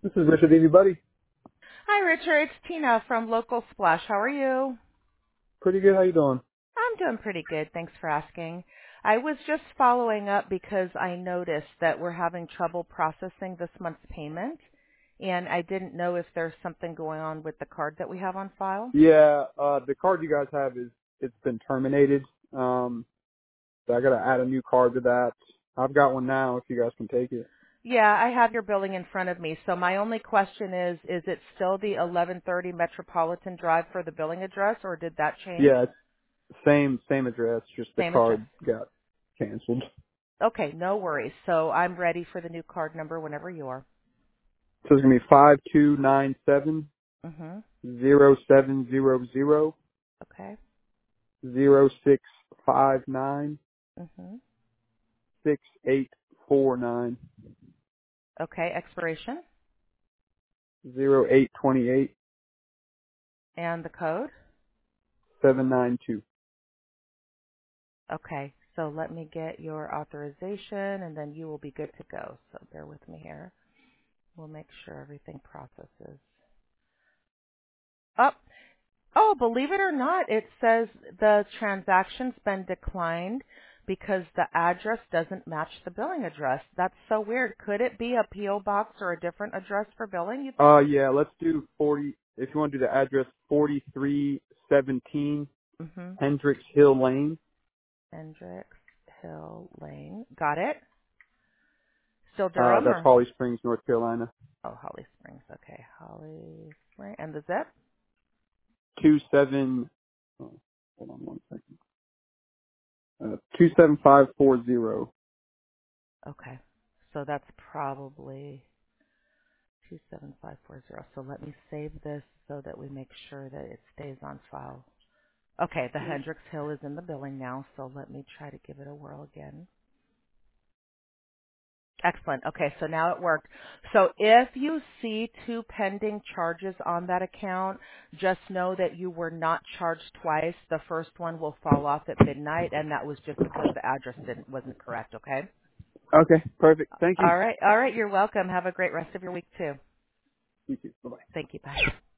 This is Richard Evie, buddy. Hi, Richard. It's Tina from Local Splash. How are you? Pretty good. How you doing? I'm doing pretty good. Thanks for asking. I was just following up because I noticed that we're having trouble processing this month's payment, and I didn't know if there's something going on with the card that we have on file. Yeah, the card you guys have it's been terminated. So I gotta add a new card to that. I've got one now. If you guys can take it. Yeah, I have your billing in front of me. So my only question is it still the 1130 Metropolitan Drive for the billing address, or did that change? Yeah, it's same address. Just the Same address. card got canceled. Okay, no worries. So I'm ready for the new card number whenever you are. So it's gonna be 5297 Mhm. 0700 Okay. 0659 Mhm. 6849 Okay, expiration 0828 and the code. 792. Okay, so let me get your authorization and then you will be good to go. So bear with me here. We'll make sure everything processes. Oh, believe it or not, it says the transaction's been declined because the address doesn't match the billing address. That's so weird. Could it be a PO box or a different address for billing, you think? Yeah, let's do 40. If you want to do the address, 4317 Mhm. Hendricks Hill Lane. Hendricks Hill Lane. Got it. Still Durham That's or? Holly Springs, North Carolina. Oh, Holly Springs. Okay, Holly Springs. And the zip? 27. Oh, hold on one second. 27540. Okay. So that's probably 27540. So let me save this so that we make sure that it stays on file. Okay, the Hendricks Hill is in the billing now, so let me try to give it a whirl again. Excellent. Okay, so now it worked. So if you see two pending charges on that account, just know that you were not charged twice. The first one will fall off at midnight, and that was just because the address wasn't correct, okay? Okay, perfect. Thank you. All right. All right, you're welcome. Have a great rest of your week, too. You too. Bye bye. Thank you. Bye.